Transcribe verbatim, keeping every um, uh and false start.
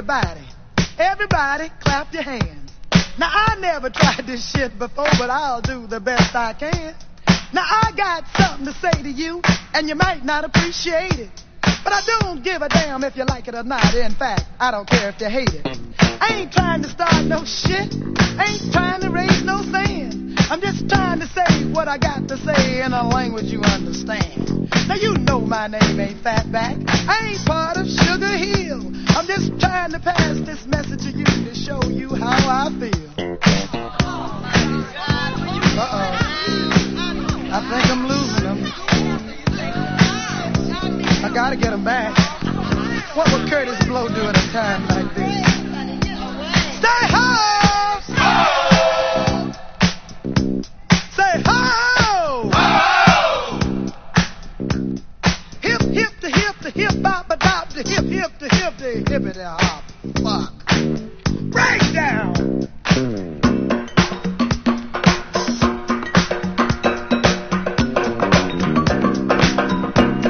everybody, everybody clap your hands. Now I never tried this shit before, but I'll do the best I can. Now I got something to say to you, and you might not appreciate it, but I don't give a damn if you like it or not. In fact, I don't care if you hate it. I ain't trying to start no shit, I ain't trying to raise no sand. I'm just trying to say what I got to say in a language you understand. Now you know my name ain't Fatback, I ain't part of Sugar Hill. I'm just trying to pass this message to you to show you how I feel. Uh-oh. I think I'm losing them. I gotta get them back. What would Curtis Blow do at a time like this? Stay home! Ho! Say ho! Ho! Hip, hip, the hip, the hip, bop, a dop, the hip, hip, the hip, the hip, it out.